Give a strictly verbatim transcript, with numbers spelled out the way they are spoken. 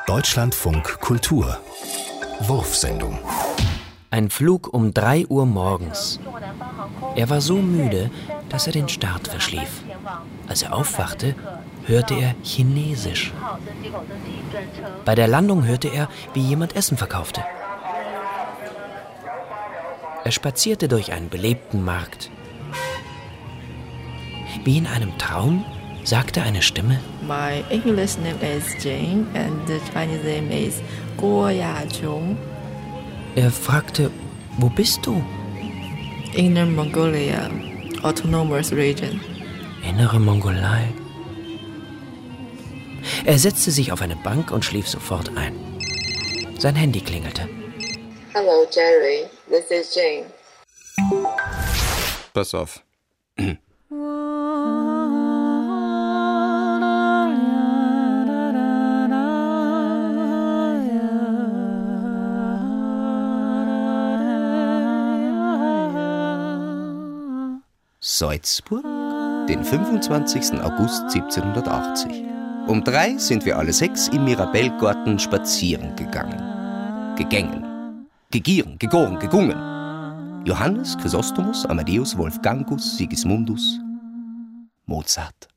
Deutschlandfunk Kultur Wurfsendung. Ein Flug um drei Uhr morgens. Er war so müde, dass er den Start verschlief. Als er aufwachte, hörte er Chinesisch. Bei der Landung hörte er, wie jemand Essen verkaufte. Er spazierte durch einen belebten Markt. Wie in einem Traum sagte eine Stimme: My English name is Jane and the Chinese name is Guo Yachong. Er fragte: Wo bist du? Inner Mongolia, Autonomous Region. Innere Mongolei. Er setzte sich auf eine Bank und schlief sofort ein. Sein Handy klingelte. Hello, Jerry. This is Jane. Pass auf. Salzburg, den fünfundzwanzigsten August siebzehnhundertachtzig. Um drei sind wir alle sechs im Mirabellgarten spazieren gegangen. Gegängen, gegieren, gegoren, gegungen. Johannes, Chrysostomus, Amadeus, Wolfgangus, Sigismundus, Mozart.